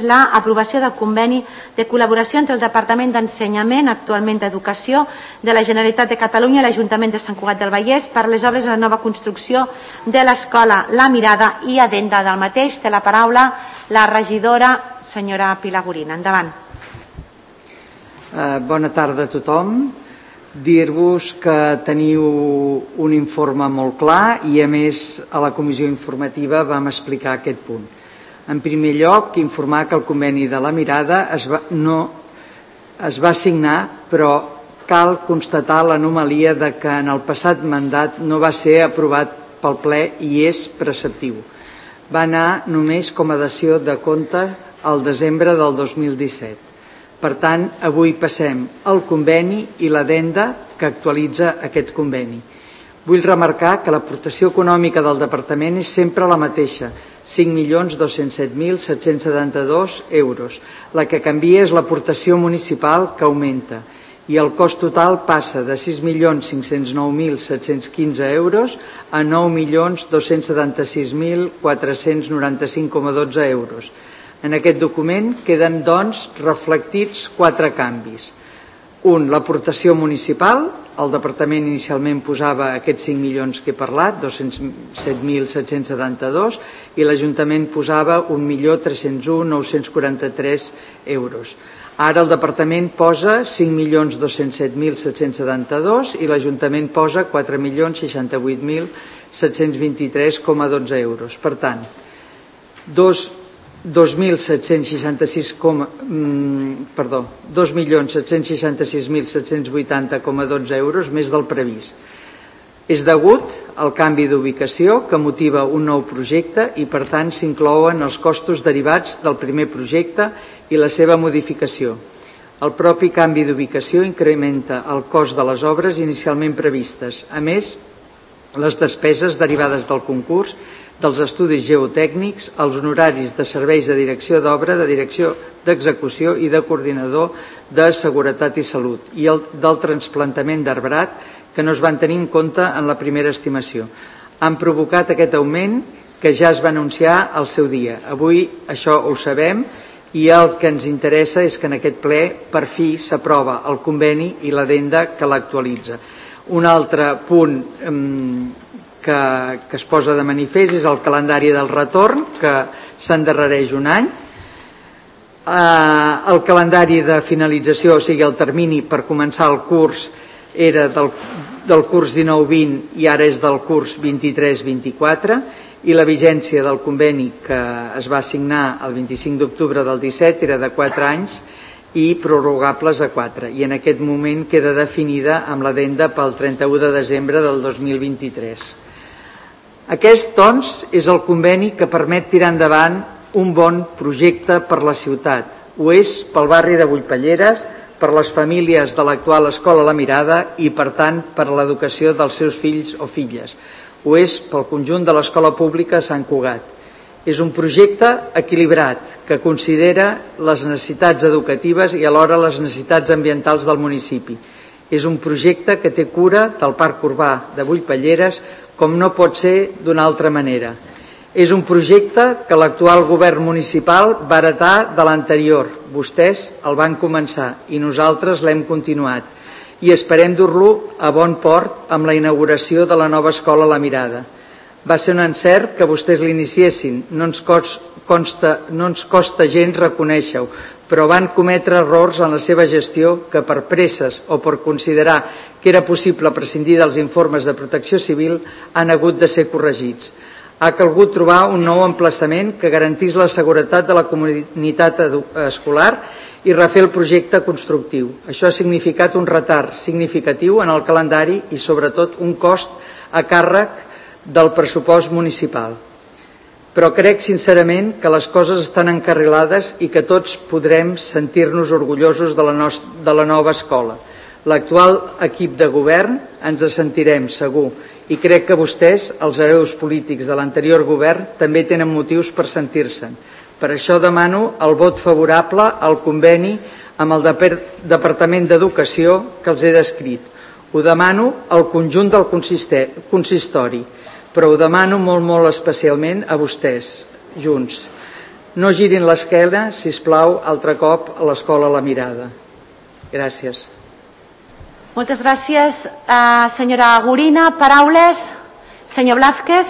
l'aprovació del conveni de col·laboració entre el Departament d'Ensenyament, actualment d'Educació, de la Generalitat de Catalunya i l'Ajuntament de Sant Cugat del Vallès per les obres de la nova construcció de l'Escola La Mirada i addenda del mateix. Té la paraula la regidora senyora Pilar Gorina. Endavant. Bona tarda a tothom. Dir-vos que teniu un informe molt clar i, a més, a la comissió informativa vam explicar aquest punt. En primer lloc, informar que el conveni de La Mirada es va signar, però cal constatar l'anomalia de que en el passat mandat no va ser aprovat pel ple i és preceptiu. Va anar només com a dació de compte al desembre del 2017. Per tant, avui passem al conveni i l'addenda que actualitza aquest conveni. Vull remarcar que l'aportació econòmica del Departament és sempre la mateixa, 5.207.772 euros. La que canvia és l'aportació municipal, que augmenta, i el cost total passa de 6.509.715 euros a 9.276.495,12 euros. En aquest document queden, doncs, reflectits 4 canvis. Un, l'aportació municipal. El Departament inicialment posava aquests 5 milions que he parlat, 207.772, i l'Ajuntament posava 1.301.943 euros. Ara el Departament posa 5.207.772 i l'Ajuntament posa 4.068.723,12 euros. Per tant, 2.766.780,12 euros més del previst. És degut al canvi d'ubicació que motiva un nou projecte i, per tant, s'inclouen els costos derivats del primer projecte i la seva modificació. El propi canvi d'ubicació incrementa el cost de les obres inicialment previstes. A més, les despeses derivades del concurs, dels estudis geotècnics, els honoraris de serveis de direcció d'obra, de direcció d'execució i de coordinador de seguretat i salut i del trasplantament d'arbrat que no es van tenir en compte en la primera estimació. Han provocat aquest augment que ja es va anunciar al seu dia. Avui això ho sabem i el que ens interessa és que en aquest ple per fi s'aprova el conveni i l'addenda que l'actualitza. Un altre punt que es posa de manifest és el calendari del retorn, que s'endarrereix un any. El calendari de finalització, o sigui, el termini per començar el curs era del curs 19-20 i ara és del curs 23-24, i la vigència del conveni que es va signar el 25 d'octubre del 17 era de 4 anys i prorrogables a 4, i en aquest moment queda definida amb l'addenda pel 31 de desembre del 2023. Aquest, doncs, és el conveni que permet tirar endavant un bon projecte per la ciutat. Ho és pel barri de Bullpelleres, per les famílies de l'actual Escola La Mirada i, per tant, per l'educació dels seus fills o filles. Ho és pel conjunt de l'escola pública Sant Cugat. És un projecte equilibrat que considera les necessitats educatives i alhora les necessitats ambientals del municipi. És un projecte que té cura del parc urbà de Bullpelleres com no pot ser d'una altra manera. És un projecte que l'actual govern municipal va heretar de l'anterior. Vostès el van començar i nosaltres l'hem continuat. I esperem dur-lo a bon port amb la inauguració de la nova escola La Mirada. Va ser un encert que vostès l'iniciessin. No ens costa gens reconèixer-ho, però van cometre errors en la seva gestió que per presses o per considerar que era possible prescindir dels informes de protecció civil han hagut de ser corregits. Ha calgut trobar un nou emplaçament que garantís la seguretat de la comunitat escolar i refer el projecte constructiu. Això ha significat un retard significatiu en el calendari i, sobretot, un cost a càrrec del pressupost municipal. Però crec sincerament que les coses estan encarrilades i que tots podrem sentir-nos orgullosos de la nova escola. L'actual equip de govern ens sentirem, segur, i crec que vostès, els hereus polítics de l'anterior govern, també tenen motius per sentir-se'n. Per això demano el vot favorable al conveni amb el Departament d'Educació que els he descrit. Ho demano al conjunt del consistori, però ho demano molt especialment a vostès, Junts. No girin l'esquena, sisplau, altre cop a l'escola La Mirada. Gràcies. Moltes gràcies, senyora Gorina. Paraules, senyor Blázquez.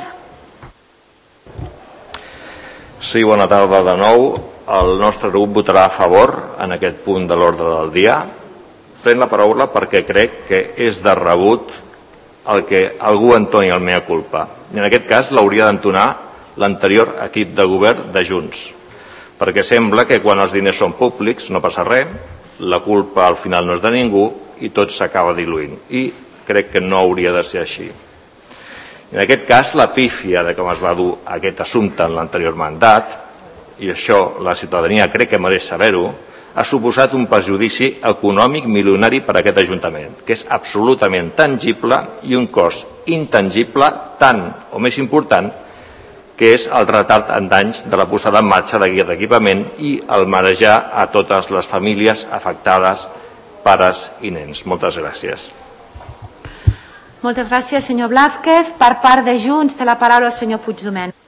Sí, bona tarda de nou. El nostre grup votarà a favor en aquest punt de l'ordre del dia. Prenc la paraula perquè crec que és de rebut el que algú entoni el mea culpa. I en aquest cas l'hauria d'entonar l'anterior equip de govern de Junts, perquè sembla que quan els diners són públics no passa res, la culpa al final no és de ningú i tot s'acaba diluint, i crec que no hauria de ser així. En aquest cas, la pífia de com es va dur aquest assumpte en l'anterior mandat, i això la ciutadania crec que mereix saber-ho, ha suposat un perjudici econòmic milionari per a aquest Ajuntament, que és absolutament tangible, i un cost intangible tant o més important, que és el retard en danys de la posada en marxa d'aquest equipament i el marejar a totes les famílies afectades, pares i nens. Moltes gràcies. Moltes gràcies, senyor Blázquez. Per part de Junts té la paraula el senyor Puigdomènech.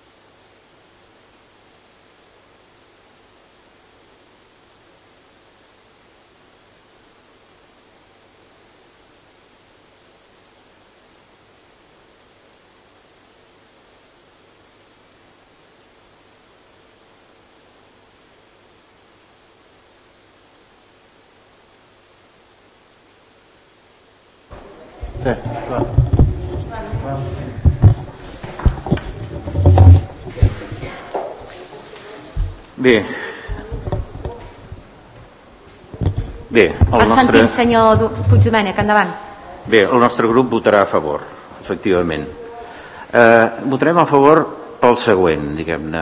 Bé, el sentit, senyor Puigdomènech, endavant. Bé, el nostre grup votarà a favor, efectivament. Votarem a favor pel següent, diguem-ne.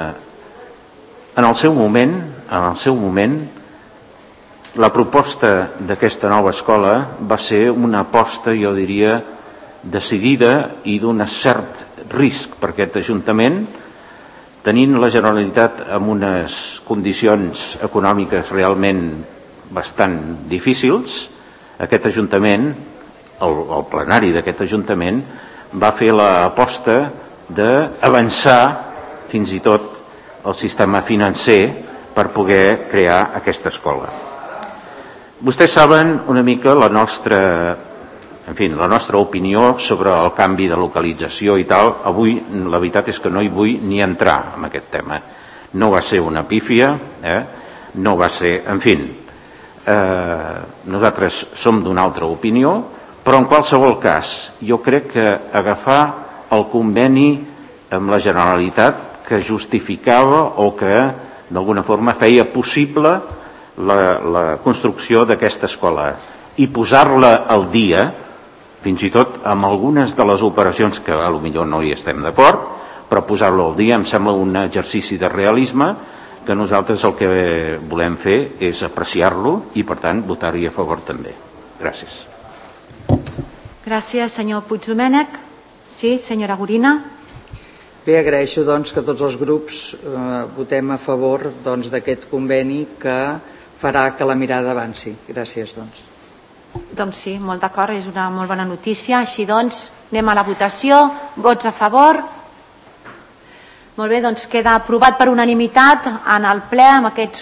En el seu moment, la proposta d'aquesta nova escola va ser una aposta, jo diria, decidida i d'un cert risc per aquest Ajuntament, tenint la Generalitat en unes condicions econòmiques realment bastant difícils. Aquest Ajuntament, el plenari d'aquest Ajuntament, va fer l'aposta d'avançar fins i tot el sistema financer per poder crear aquesta escola. Vostès saben una mica la nostra opinió sobre el canvi de localització i tal. Avui la veritat és que no hi vull ni entrar en aquest tema. No va ser una pífia, no va ser... En fi, nosaltres som d'una altra opinió, però en qualsevol cas jo crec que agafar el conveni amb la Generalitat que justificava o que d'alguna forma feia possible la construcció d'aquesta escola i posar-la al dia, fins i tot amb algunes de les operacions que potser no hi estem d'acord, però posar-lo al dia em sembla un exercici de realisme que nosaltres el que volem fer és apreciar-lo i per tant votar-hi a favor també. Gràcies. Gràcies, senyor Puigdomènech. Sí, senyora Gorina. Bé, agraeixo que tots els grups votem a favor d'aquest conveni que farà que la mirada avanci. Gràcies, Doncs sí, molt d'acord, és una molt bona notícia. Així doncs, anem a la votació. Vots a favor? Molt bé, doncs queda aprovat per unanimitat en el ple amb aquests